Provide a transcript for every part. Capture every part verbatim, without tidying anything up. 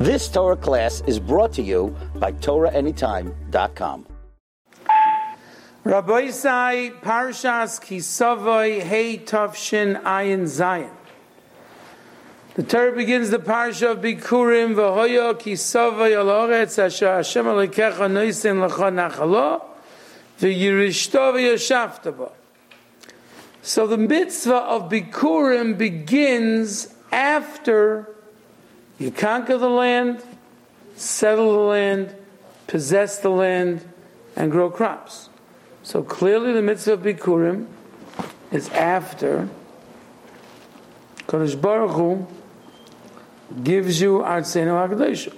This Torah class is brought to you by Torah Anytime dot com. Rabbi Isai, Parshas Kisavoi, Hey Tavshin Ayin Zayin. The Torah begins the parsha of Bikurim, V'hoyo Kisavoi al Oretz, Asher Hashem Elokecha Noisen L'cha Nachalo, V'yirishto v'yoshavta bo. So the mitzvah of Bikurim begins after you conquer the land, settle the land, possess the land, and grow crops. So clearly the mitzvah of Bikurim is after Kadosh Baruch Hu gives you Artseinu HaKadosh.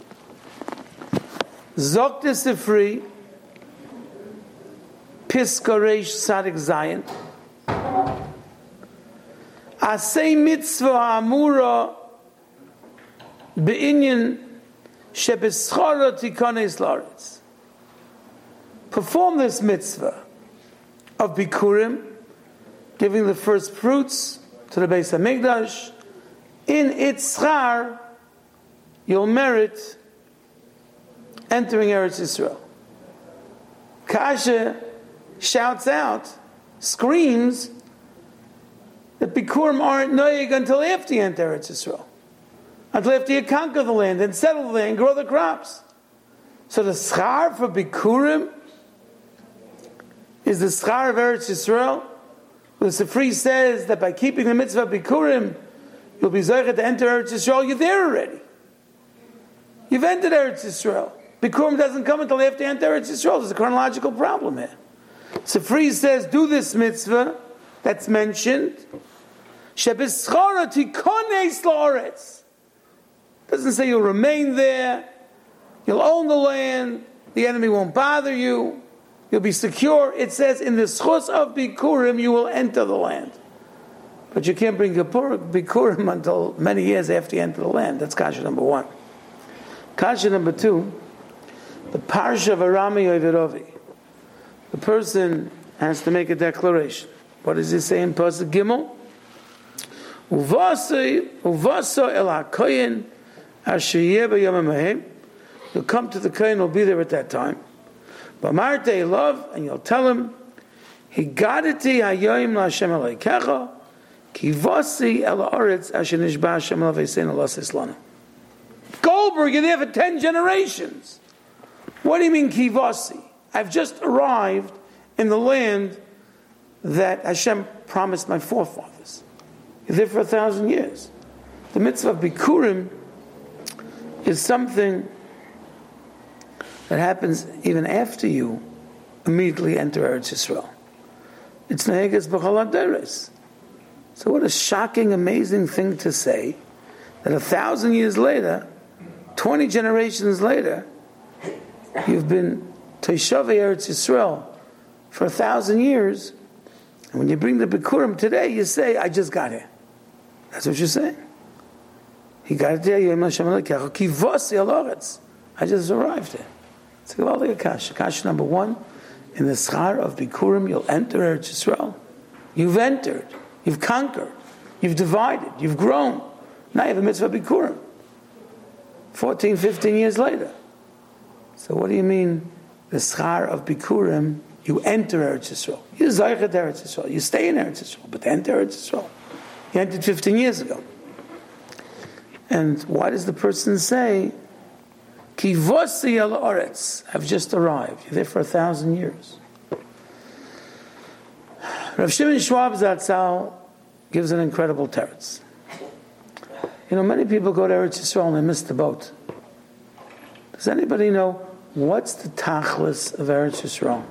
Zok the Sifri, Piska Reish Sadik Zayin, Asay Mitzvah Amura Be'inyan Shebeschara Tikones Laretz. Perform this mitzvah of Bikurim, giving the first fruits to the Beis HaMikdash. In its schar, you'll merit entering Eretz Yisrael. Kasha shouts out, screams, that Bikurim aren't noyeg until after you enter Eretz Yisrael. Until after you conquer the land and settle the land and grow the crops. So the schar for Bikurim is the schar of Eretz Yisrael. The Sifri says that by keeping the mitzvah of Bikurim, you'll be zocheh to enter Eretz Yisrael. You're there already. You've entered Eretz Yisrael. Bikurim doesn't come until after you enter Eretz Yisrael. There's a chronological problem here. Sifri says, do this mitzvah that's mentioned. Shebeschara tikones la'aretz. Doesn't say you'll remain there. You'll own the land. The enemy won't bother you. You'll be secure. It says in the schus of Bikurim you will enter the land. But you can't bring Bikurim until many years after you enter the land. That's kasha number one. Kasha number two, the parsha of Arami Oiverovi. The person has to make a declaration. What does he say in Pasuk Gimel? Uvaso el hakoyin asher yeh b'yom ha'hem. You'll come to the kohen, will be there at that time. B'marte love, and you'll tell him, Higadati hayoyim la'Hashem Elokecha, kivasi el ha'aretz asher nishba Hashem l'veiseinu l'aseh lanu. Goldberg, you're there for ten generations. What do you mean kivasi? I've just arrived in the land that Hashem promised my forefathers. You're there for a thousand years. The mitzvah of Bikurim is something that happens even after you immediately enter Eretz Yisrael. It's Neheges B'chol HaDeres. So what a shocking, amazing thing to say, that a thousand years later, twenty generations later, you've been Teishavei Eretz Yisrael for a thousand years, and when you bring the Bikurim today, you say, I just got here. That's what you're saying. He got it there, I just arrived there. It's a Gavaldik Kasha. Kasha number one, in the schar of Bikurim, you'll enter Eretz Yisrael. You've entered, you've conquered, you've divided, you've grown. Now you have a mitzvah Bikurim. fourteen, fifteen years later. So what do you mean, the schar of Bikurim, you enter Eretz Yisrael? You zaychet Eretz Yisrael. You stay in Eretz Yisrael, but enter Eretz Yisrael. You entered fifteen years ago. And why does the person say, Kivosi el Oretz, I've just arrived. You're there for a thousand years. Rav Shimon Schwab Zatzal gives an incredible teretz. You know, many people go to Eretz Yisrael and they miss the boat. Does anybody know what's the tachlis of Eretz Yisrael?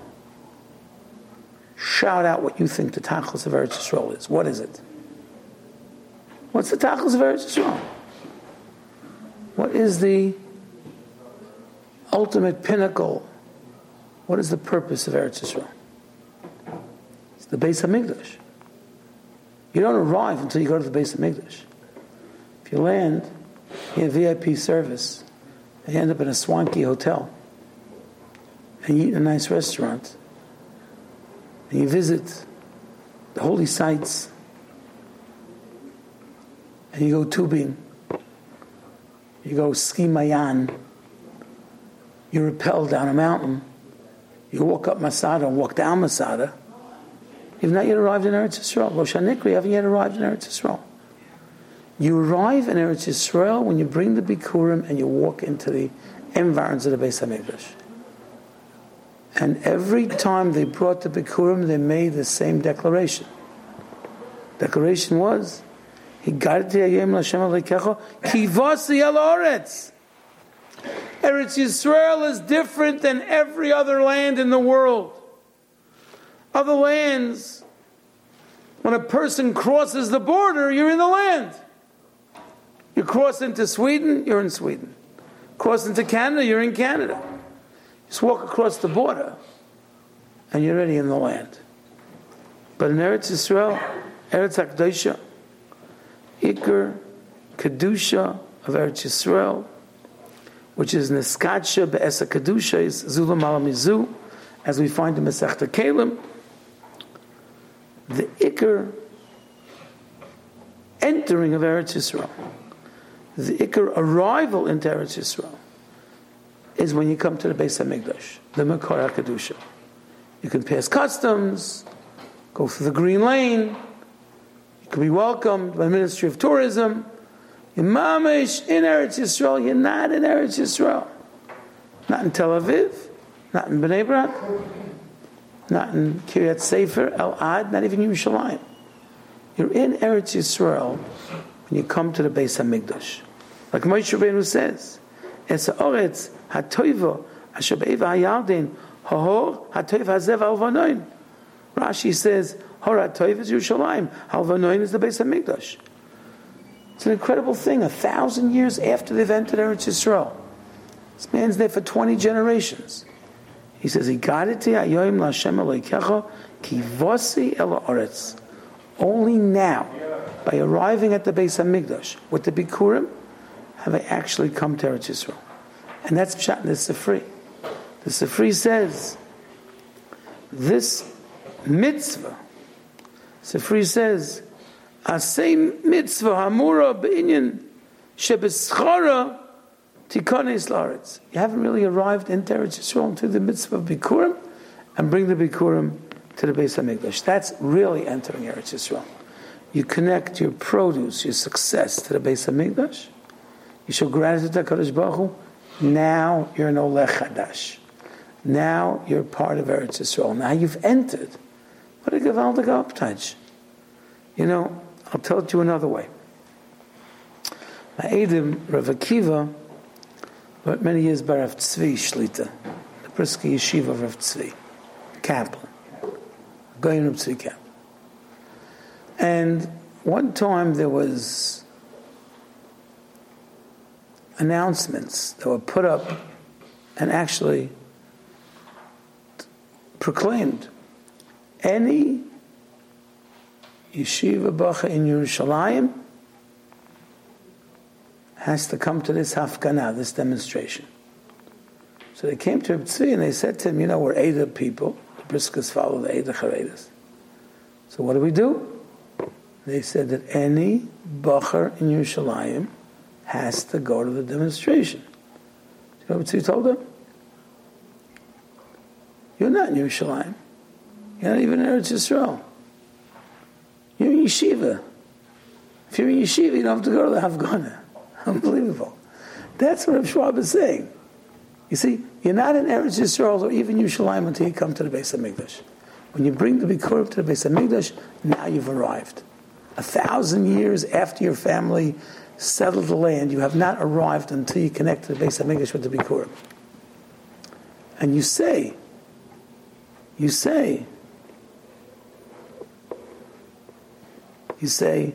Shout out what you think the tachlis of Eretz Yisrael is. What is it? What's the tachlis of Eretz Yisrael? What is the ultimate pinnacle? What is the purpose of Eretz Yisrael? It's the Beis HaMikdash. You don't arrive until you go to the Beis HaMikdash. If you land, you have V I P service, and you end up in a swanky hotel, and you eat in a nice restaurant, and you visit the holy sites, and you go tubing, You go ski mayan. You rappel down a mountain. You walk up Masada and walk down Masada. You've not yet arrived in Eretz Yisrael. Rosh HaNikra, you haven't yet arrived in Eretz Yisrael. You arrive in Eretz Yisrael when you bring the Bikurim and you walk into the environs of the Beis HaMikdash. And every time they brought the Bikurim, they made the same declaration. Declaration was, Higarti Hayom L'Hashem Elokecha, Kivasi El Oretz. Eretz Yisrael is different than every other land in the world. Other lands, when a person crosses the border, you're in the land. You cross into Sweden, you're in Sweden. Cross into Canada, you're in Canada. Just walk across the border, and you're already in the land. But in Eretz Yisrael, Eretz HaKdosha, Iker, Kedusha of Eretz Yisrael, which is Neskadsha Be'esa Kedusha, is Zula Malamizu, as we find in Masechta Kelim. The Iker entering of Eretz Yisrael, the Iker arrival into Eretz Yisrael, is when you come to the Beis HaMikdash, the Makor HaKedusha. You can pass customs, go through the Green Lane, you can be welcomed by the Ministry of Tourism. You're mamish in Eretz Yisrael, you're not in Eretz Yisrael. Not in Tel Aviv, not in Bnei Brak, not in Kiryat Sefer, El-Ad, not even Yerushalayim. You're in Eretz Yisrael when you come to the Beis HaMikdash. Like Moshe Rabbeinu says, Es ha'oretz ha'toiva asher be'eva ha'yarden ha'hor ha'toiv ha'zev ha'alvanoin. Rashi says, Hor ha'toiv is Yerushalayim, ha'alvanoin is the Beis HaMikdash. It's an incredible thing. A thousand years after they've entered Eretz Yisrael, this man's there for twenty generations. He says, "Higaditi hayoim l'Hashem Elokecha ki vosi el haaretz." Only now, by arriving at the Beis HaMikdash with the Bikurim, have I actually come to Eretz Yisrael. And that's Pshat in the Sifri. The Sifri says, this mitzvah, Sifri says, Asay mitzvah hamura b'inyan shebeschara tikanes la'aretz. You haven't really arrived in Eretz Yisrael until the mitzvah of Bikurim, and bring the Bikurim to the Beis HaMikdash. That's really entering Eretz Yisrael. You connect your produce, your success to the Beis HaMikdash. You show gratitude to HaKadosh Baruch Hu. Now you're an Olech Chadash. Now you're part of Eretz Yisrael. Now you've entered. What a gewaltige Abtach. You know, I'll tell it to you another way. My Eidim, Rav Akiva, but many years by Rav Tzvi Shlita, the Brisker Yeshiva of Rav Tzvi, Kaplan, Goyin Rav Tzvi Kaplan. And one time there was announcements that were put up and actually proclaimed. Any Yeshiva Bacha in Yerushalayim has to come to this hafganah, this demonstration. So they came to Reb Tzvi and they said to him, you know, we're Eidah people. The Briskers follow the Eidah Charedas. So what do we do? They said that any Bacher in Yerushalayim has to go to the demonstration. You know what Tzvi told them? You're not in Yerushalayim. You're not even in Eretz Yisrael. You're in yeshiva. If you're in yeshiva, you don't have to go to the Hafganah. Unbelievable. That's what Rav Schwab is saying. You see, you're not in Eretz Yisrael or even Yerushalayim until you come to the Beis HaMikdash. When you bring the Bikurim to the Beis HaMikdash, now you've arrived. A thousand years after your family settled the land, you have not arrived until you connect to the Beis HaMikdash with the Bikurim. And you say, you say, you say,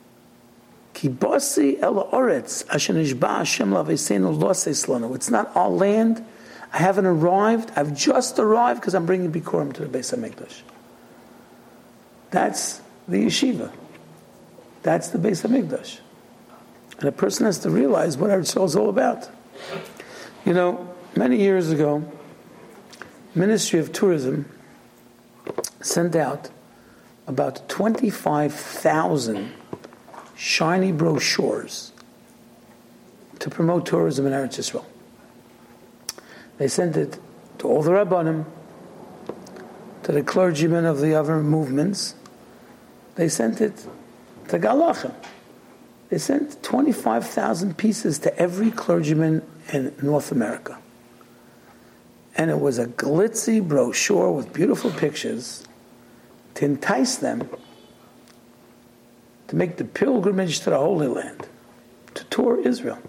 Kibasi el oretz asher nishba Hashem laveseinu lo seislanu. It's not our land. I haven't arrived. I've just arrived because I'm bringing Bikurim to the Beis HaMikdash. That's the yeshiva. That's the Beis HaMikdash. And a person has to realize what Eretz Yisrael is all about. You know, many years ago, Ministry of Tourism sent out about twenty-five thousand shiny brochures to promote tourism in Eretz Yisrael. They sent it to all the Rabbanim, to the clergymen of the other movements. They sent it to Galachim. They sent twenty-five thousand pieces to every clergyman in North America. And it was a glitzy brochure with beautiful pictures to entice them to make the pilgrimage to the Holy Land, to tour Israel.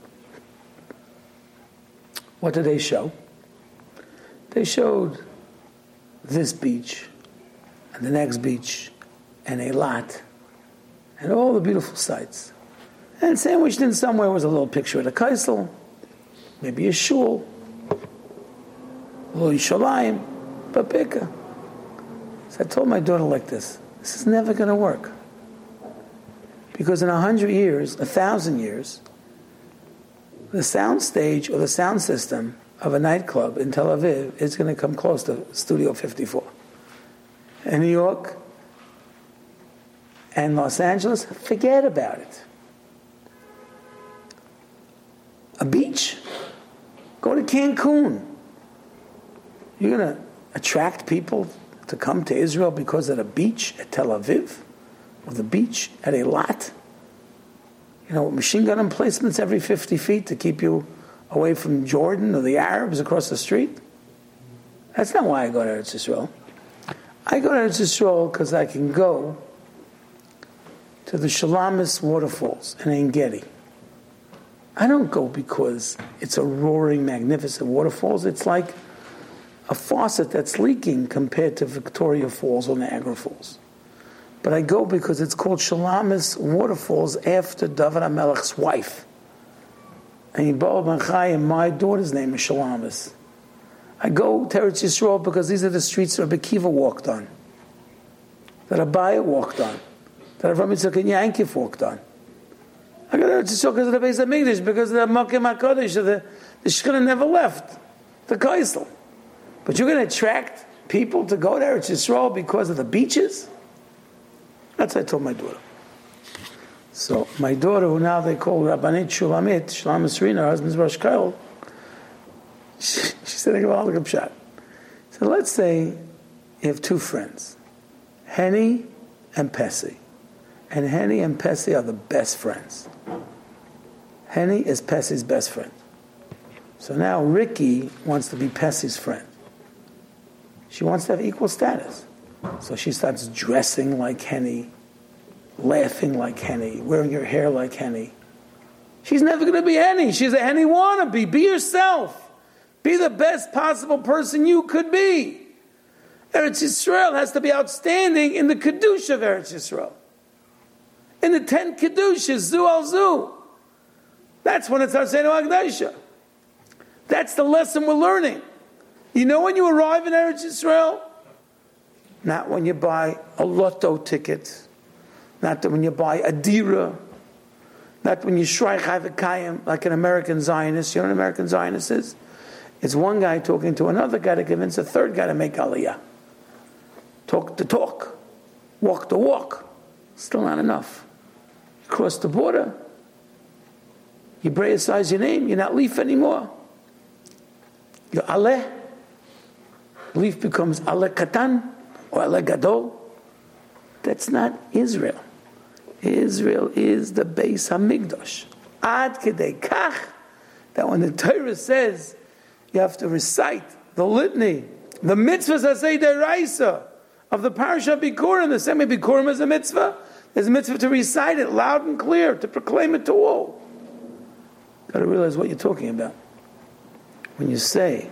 What did they show? They showed this beach, and the next beach, and Eilat, and all the beautiful sights. And sandwiched in somewhere was a little picture of the Kaisel, maybe a shul, a little Yishalayim, Babika. So I told my daughter like this, this is never going to work. Because in a hundred years, a thousand years, the sound stage or the sound system of a nightclub in Tel Aviv is going to come close to Studio fifty-four. In New York and Los Angeles, forget about it. A beach? Go to Cancun. You're going to attract people to come to Israel because of the beach at Tel Aviv? Or the beach at Eilat? You know, machine gun emplacements every fifty feet to keep you away from Jordan or the Arabs across the street? That's not why I go to Eretz Yisrael. I go to Eretz Yisrael because I can go to the Shalamis waterfalls in Ein Gedi. I don't go because it's a roaring, magnificent waterfalls. It's like a faucet that's leaking compared to Victoria Falls or Niagara Falls. But I go because it's called Shalamis Waterfalls after David HaMelech's wife. And Yibal Ben Chaim, my daughter's name is Shalamis. I go to Eretz Yisrael because these are the streets that Rabbi Kiva walked on, that Abaya walked on, that Avram Yitzchak and Yankiv walked on. I go to Eretz Yisrael because of the Beis HaMikdash, because of the Makim HaKadosh, the, the Shekhinah never left, the Kaisel. But you're going to attract people to go to Eretz Yisrael because of the beaches? That's what I told my daughter. So my daughter, who now they call Rabbanit Shulamit, Shlomo Serena, her husband's Rosh Kollel, she, she said, I go all the shot. So let's say you have two friends, Henny and Pessy. And Henny and Pessy are the best friends. Henny is Pessy's best friend. So now Ricky wants to be Pessy's friend. She wants to have equal status. So she starts dressing like Henny, laughing like Henny, wearing her hair like Henny. She's never going to be Henny. She's a Henny wannabe. Be yourself. Be the best possible person you could be. Eretz Yisrael has to be outstanding in the Kedusha of Eretz Yisrael. In the ten Kedushas, Zu al Zu. That's when it's Hasenu Agdasha. That's the lesson we're learning. You know when you arrive in Eretz Yisrael? Not when you buy a lotto ticket. Not when you buy a dira. Not when you shrike Havakayim like an American Zionist. You know what an American Zionist is? It's one guy talking to another guy to convince a third guy to make Aliyah. Talk the talk. Walk the walk. Still not enough. You cross the border. You Hebraicize your name. You're not Leaf anymore. You're Aleh. Leaf becomes Aleh Katan or Aleh Gadol. That's not Israel. Israel is the Beis HaMikdash. Ad kedei kach, that when the Torah says you have to recite the litany, the mitzvahs asay deraisa of the parasha Bikurim, the same way Bikurim is a mitzvah, there's a mitzvah to recite it loud and clear, to proclaim it to all. Got to realize what you're talking about. When you say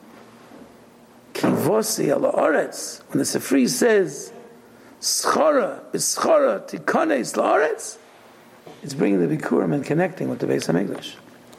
Kivosi ala oretz, when the Sifri says Schara, B'schara, Tikanes la'aretz, it's bringing the Bikurim and connecting with the Beis HaMikdash.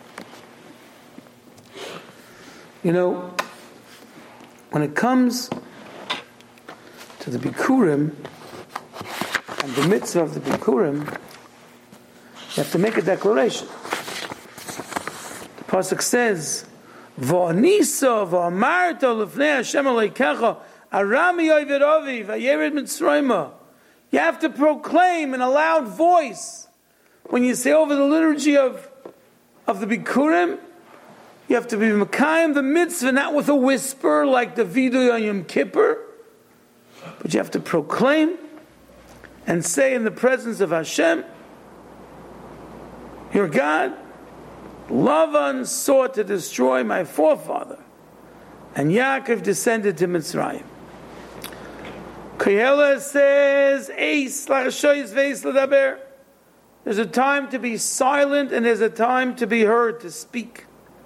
You know, when it comes to the Bikurim and the mitzvah of the Bikurim, you have to make a declaration. The Pasuk says, V'anisa v'amarta l'fnei Hashem aleikecha arami oiverovi v'yered mitzrayma. You have to proclaim in a loud voice when you say over the liturgy of of the Bikurim, you have to be Mekayim the mitzvah, not with a whisper like the Vidu on Yom Kippur, but you have to proclaim and say in the presence of Hashem, your God, Lavan sought to destroy my forefather, and Yaakov descended to Mitzrayim. Koheles says, Eis lachashoyis veis l'daber. There's a time to be silent and there's a time to be heard, to speak.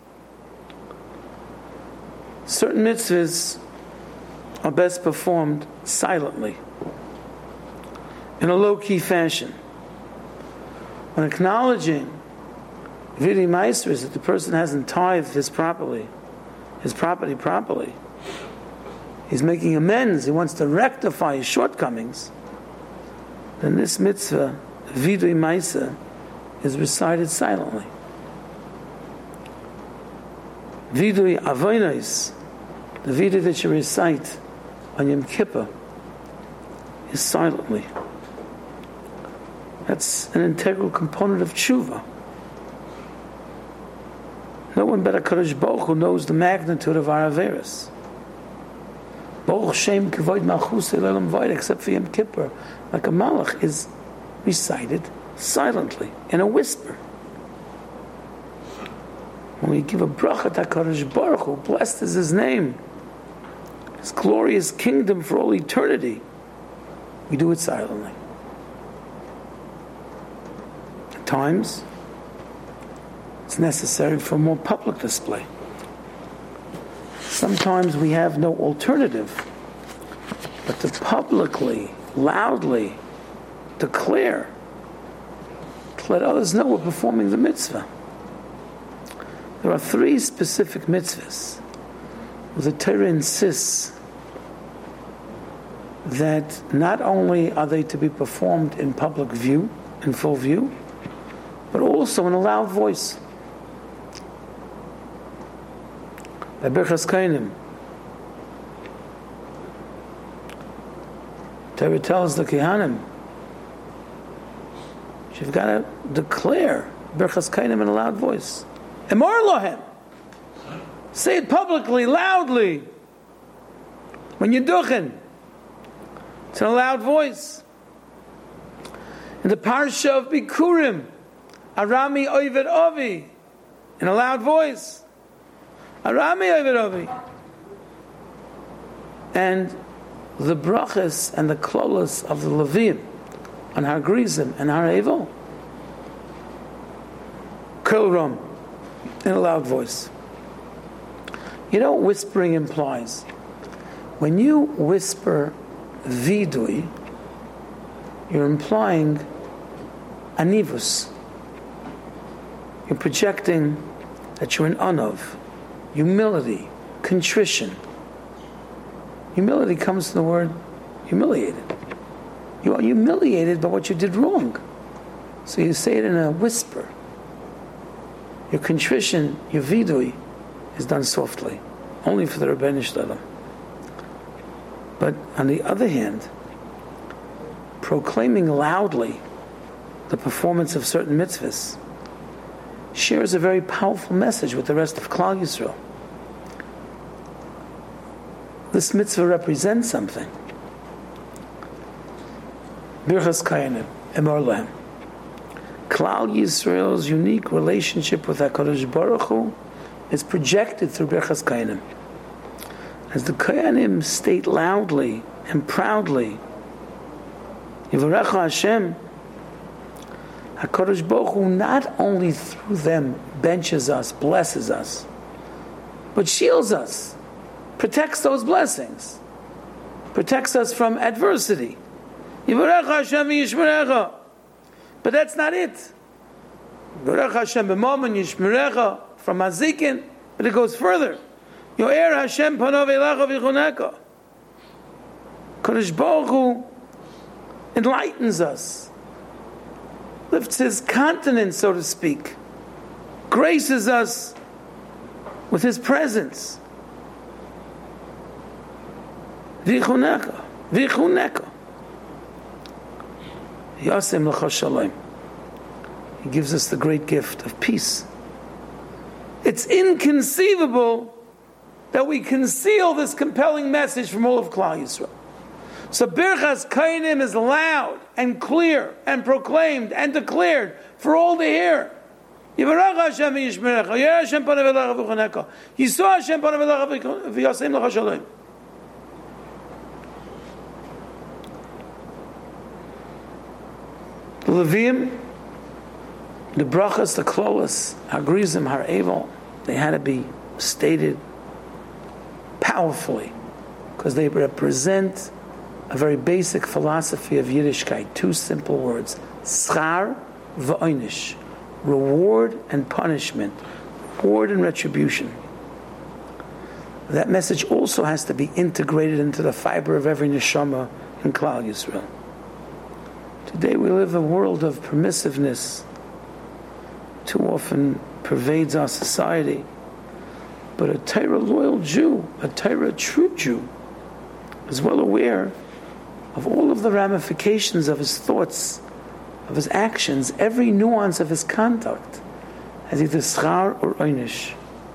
Certain mitzvahs are best performed silently, in a low-key fashion. When acknowledging Vidi Maestris, that the person hasn't tithed his properly, his property properly, he's making amends, he wants to rectify his shortcomings, then this mitzvah, Vidui Maisa, is recited silently. Vidui Avonos, the Vidui that you recite on Yom Kippur, is silently. That's an integral component of tshuva. No one but HaKadosh Baruch Hu knows the magnitude of our averos. Baruch Shem Kavod Malchus Elam Vayit, except for Yom Kippur, like a malach, is recited silently, in a whisper. When we give a bracha to HaKadosh Baruch Hu, blessed is His name, His glorious kingdom for all eternity, we do it silently. At times, it's necessary for a more public display. Sometimes we have no alternative but to publicly, loudly declare, to let others know we're performing the mitzvah. There are three specific mitzvahs where the Torah insists that not only are they to be performed in public view, in full view, but also in a loud voice. By Birchas Kainim, Torah tells the Kehanim, you've got to declare Birchas Kainim in a loud voice. Emor lohem. Say it publicly, loudly. When you're duchen, it's in a loud voice. In the parsha of Bikurim, Arami Oived Ovi, in a loud voice. Arami Oived Ovi. And the brachas and the klolos of the Levim on Har Grizim and Har Evo, Kol Ram, in a loud voice. You know what whispering implies? When you whisper vidui, you're implying anivus. You're projecting that you're in anov, humility, contrition. Humility comes from the word humiliated. You are humiliated by what you did wrong. So you say it in a whisper. Your contrition, your vidui, is done softly, only for the Rebbeinu Shalom. But on the other hand, proclaiming loudly the performance of certain mitzvahs shares a very powerful message with the rest of Klal Yisrael. This mitzvah represents something. Birchas Kainim, Emor Lehem. Klal Yisrael's unique relationship with HaKadosh Baruch Hu is projected through Birchas Kainim. As the Kainim state loudly and proudly, Yivarecha Hashem, HaKadosh Baruch Hu not only through them benches us, blesses us, but shields us, protects those blessings, protects us from adversity. Yivarecha Hashem v'yishmerecha. But that's not it. Yivarecha Hashem b'mamon yishmerecha, from Mazikin, but it goes further. Yo'er Hashem panav elecha v'yichuneka. Kadosh Baruch Hu enlightens us, lifts His countenance, so to speak, graces us with His presence. V'yichuneka, v'yichuneka. Yasem l'cha shalom. He gives us the great gift of peace. It's inconceivable that we conceal this compelling message from all of Klal Yisrael. So Birchas Kohanim is loud and clear and proclaimed and declared for all to hear. Yivarach Hashem v'yishmerecha, Yireh Hashem panav elecha v'chunecha, Yisroel Hashem panav elecha v'yasem lecha shalom. The Leviim, the brachas, the klolos, hagrizim, har evil, they had to be stated powerfully because they represent a very basic philosophy of Yiddishkeit. Two simple words: schar v'oinish, reward and punishment, reward and retribution. That message also has to be integrated into the fiber of every neshama in Klal Yisrael. Today we live a world of permissiveness. Too often pervades our society. But a Torah loyal Jew, a Torah true Jew, is well aware of all of the ramifications of his thoughts, of his actions, every nuance of his conduct, as either schar or einish.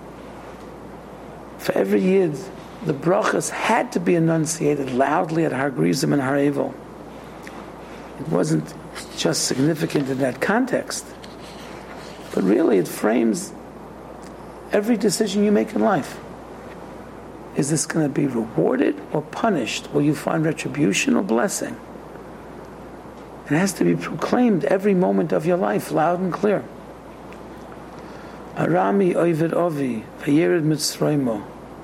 For every yid, the brachas had to be enunciated loudly at Har Grizim and Har Eivel. It wasn't just significant in that context, but really it frames every decision you make in life. Is this going to be rewarded or punished? Will you find retribution or blessing? It has to be proclaimed every moment of your life, loud and clear. Arami oived ovi, vayered mitzraymo.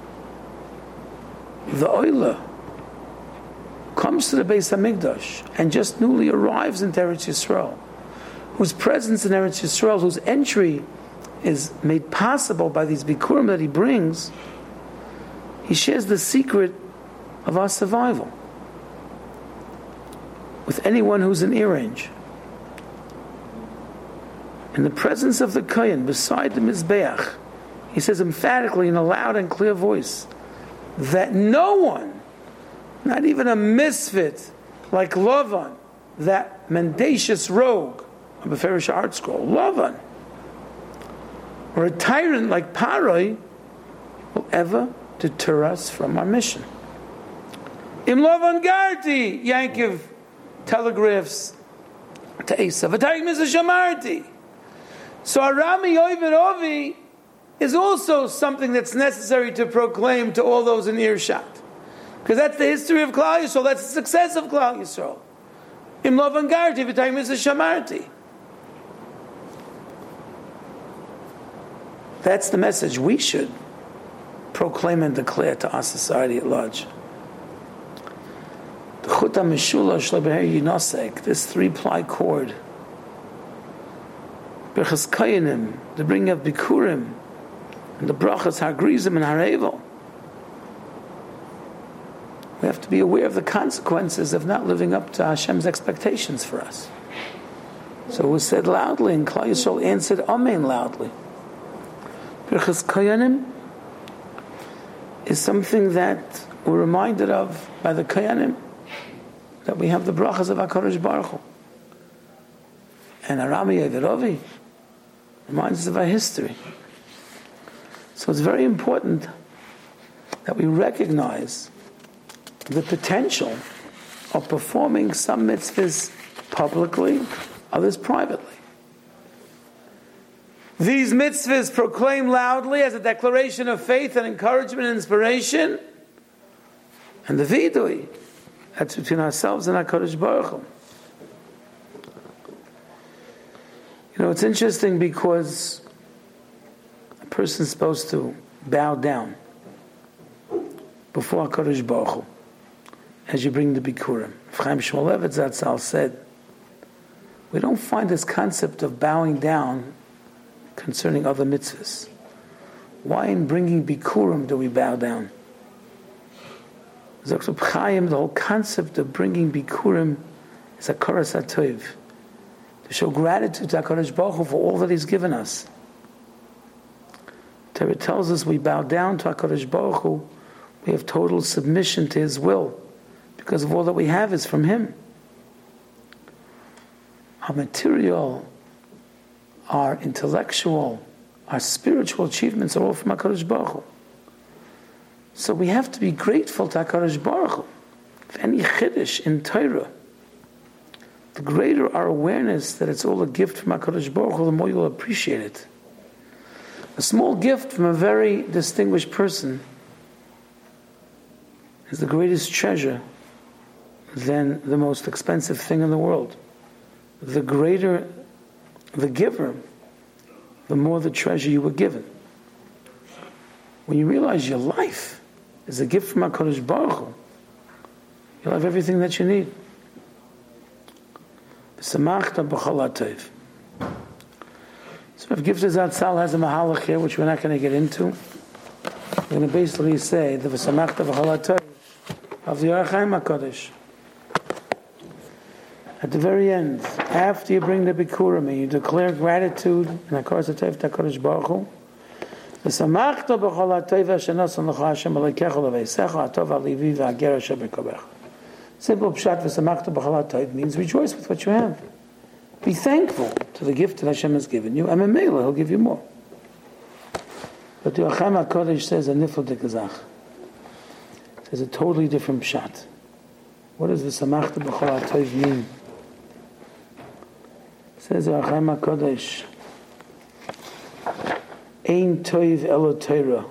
The oila comes to the Beis Hamikdash and just newly arrives in Eretz Yisrael, whose presence in Eretz Yisrael, whose entry is made possible by these bikurim that he brings. He shares the secret of our survival with anyone who's in ear range. In the presence of the Kohen, beside the Mizbeach, he says emphatically in a loud and clear voice that no one, not even a misfit like Lavan, that mendacious rogue of the Farish art scroll, Lavan, or a tyrant like Paroi, will ever deter us from our mission. Im Lavan Garti, Yankiv telegraphs to Esav, V'tayik Mister Shamarti. So Arami Oived Ovi is also something that's necessary to proclaim to all those in earshot. Because that's the history of Klal Yisrael, that's the success of Klal Yisrael. Im Lavan Garti, V'tayik Mister Shamarti. That's the message we should proclaim and declare to our society at large. The Chut HaMeshulash Lebeher Yinosek, this three-ply cord, Birchas Kohanim, the bringing of Bikurim, and the brachas Har Grizim and Har Eivel. We have to be aware of the consequences of not living up to Hashem's expectations for us. So it was said loudly, and Klal Yisrael answered Amen loudly. Birchas Kohanim is something that we're reminded of by the Kohanim, that we have the brachas of HaKadosh Baruch Hu. And Arami Oived Ovi reminds us of our history. So it's very important that we recognize the potential of performing some mitzvahs publicly, others privately. These mitzvahs proclaim loudly as a declaration of faith and encouragement and inspiration, and the vidui, that's between ourselves and HaKadosh Baruch Hu. You know, it's interesting because a person's supposed to bow down before HaKadosh Baruch Hu as you bring the Bikurim. Chaim Shmulevitz Zatzal said, we don't find this concept of bowing down concerning other mitzvahs. Why in bringing Bikurim do we bow down? Zok Chaim, the whole concept of bringing Bikurim is a Koras HaTov, to show gratitude to HaKadosh Baruch Hu for all that He's given us. Torah tells us we bow down to HaKadosh Baruch Hu, we have total submission to His will, because of all that we have is from Him. Our material, our intellectual, our spiritual achievements are all from HaKadosh Baruch Hu. So we have to be grateful to HaKadosh Baruch Hu. If any chiddush in Torah, the greater our awareness that it's all a gift from HaKadosh Baruch Hu, the more you'll appreciate it. A small gift from a very distinguished person is the greatest treasure than the most expensive thing in the world. The greater the giver, the more the treasure you were given. When you realize your life is a gift from HaKadosh Baruch Hu, you'll have everything that you need. V'samachta b'chol ha'tov. So if Gifted Zatzal has a mahalach here, which we're not going to get into, we're going to basically say the v'samachta b'chol ha'tov of the Ohr HaChaim HaKadosh. At the very end, after you bring the Bikurim and you declare gratitude and HaKadosh HaTov to HaKadosh Baruch Hu, v'samachta b'chol ha'tov asher nasan l'cha Hashem Elokecha l'veisecha hatov ha'levi v'hager asher b'kobecha. Simple pshat v'samachta b'chol ha'tov means rejoice with what you have. Be thankful to the gift that Hashem has given you, and Memela, He'll give you more. But the Ohr HaChaim HaKadosh says a nifl dekazach. It says a totally different pshat. What does v'samachta b'chol ha'tov mean? Says Ohr HaChaim HaKadosh, Ein toiv elo Torah.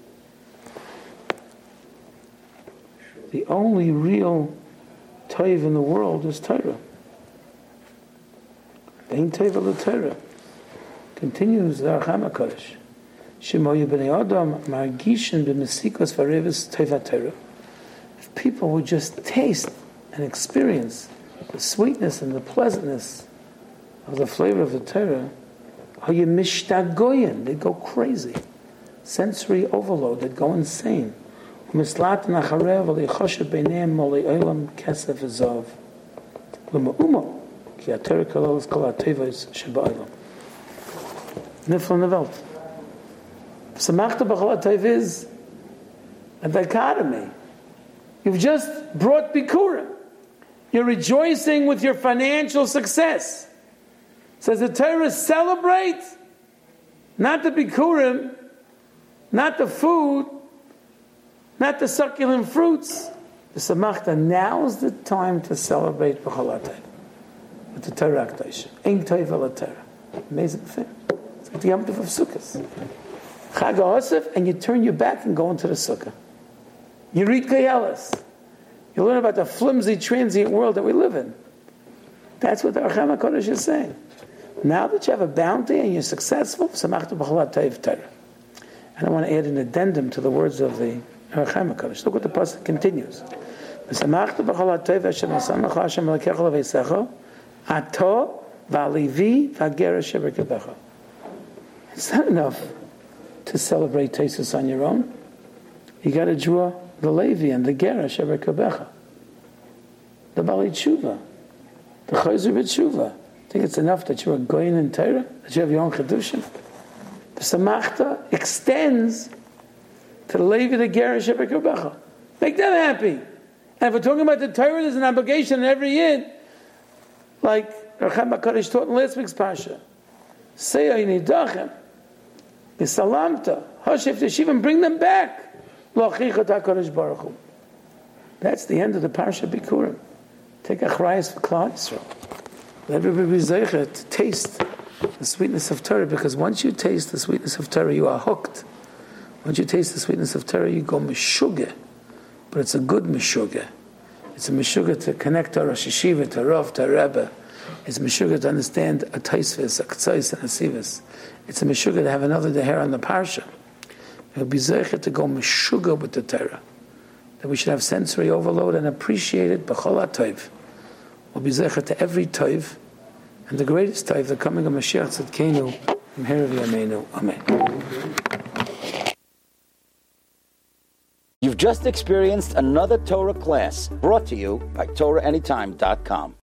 The only real toiv in the world is Torah. Ein toiv elo Torah. Continues the Ohr HaChaim HaKadosh. Shemoyu b'nei Adam margishin b'mesikos v'arevus toiv ha'Torah. If people would just taste and experience the sweetness and the pleasantness of the flavor of the Torah, how you mishtagoyin, they'd go crazy. Sensory overload, they'd go insane. Mislatan acharev alichoshe beineim moli olam kesef v'zav. L'ma umo, ki ha-Torah kalol kol ha-tevos sheba'olam. Nifla nevelt. Samachta b'chol ha'tov is a dichotomy. You've just brought Bikurim. You're rejoicing with your financial success. Says the Torah, celebrate not the Bikurim, not the food, not the succulent fruits. The Samachta, now's the time to celebrate b'chol ha'tov with the Torah HaKadosh. Ein toiv elo Torah. Amazing thing. It's like the Yom Tov of Sukkot. Chag HaOsef, and you turn your back and go into the Sukkah. You read Koheles. You learn about the flimsy, transient world that we live in. That's what the Ohr HaChaim HaKadosh is saying. Now that you have a bounty and you're successful, samachta b'chol ha'tov Torah. And I want to add an addendum to the words of the Ohr HaChaim HaKadosh. Look what the pasuk continues. Samachta b'chol ha'tov asher nasan l'cha Hashem Elokecha l'veisecha ato v'alevi v'hager asher b'kobecha. It's not enough to celebrate Tosfos on your own. You got to draw the Levi and the Ger asher b'kobecha, the Bali Tshuva, the Chayzer b'Tshuva. Think it's enough that you're a goyin in Torah, that you have your own Chedushin? The Samachta extends to the Levi, the Ger asher b'kobecha. Make them happy. And if we're talking about the Torah, there's an obligation in every Yid, like Ohr HaChaim HaKadosh taught in last week's Parsha. Say Nidachem, B'salamta, Hashef Teshivim, bring them back. L'achichat HaKadosh Baruch Hu. That's the end of the Parsha Bikurim. Take Achrayas for Klal Yisrael. Let everybody be zeicher to taste the sweetness of Torah, because once you taste the sweetness of Torah, you are hooked. Once you taste the sweetness of Torah, you go meshugah. But it's a good meshugah. It's a meshugah to connect to Rosh Yeshiva, to Rav, to Rebbe. It's a meshugah to understand a Tosfos, a K'tzos, and a Sivos. It's a meshugah to have another deher on the Parsha. It would be zeicher to go meshugah with the Torah. That we should have sensory overload and appreciate it b'chol ha'tov. We'll be zeicher to every tov, and the greatest tov, the coming of Mashiach Tzidkenu, from Herav Yameinu. Amen. You've just experienced another Torah class brought to you by Torah Anytime dot com.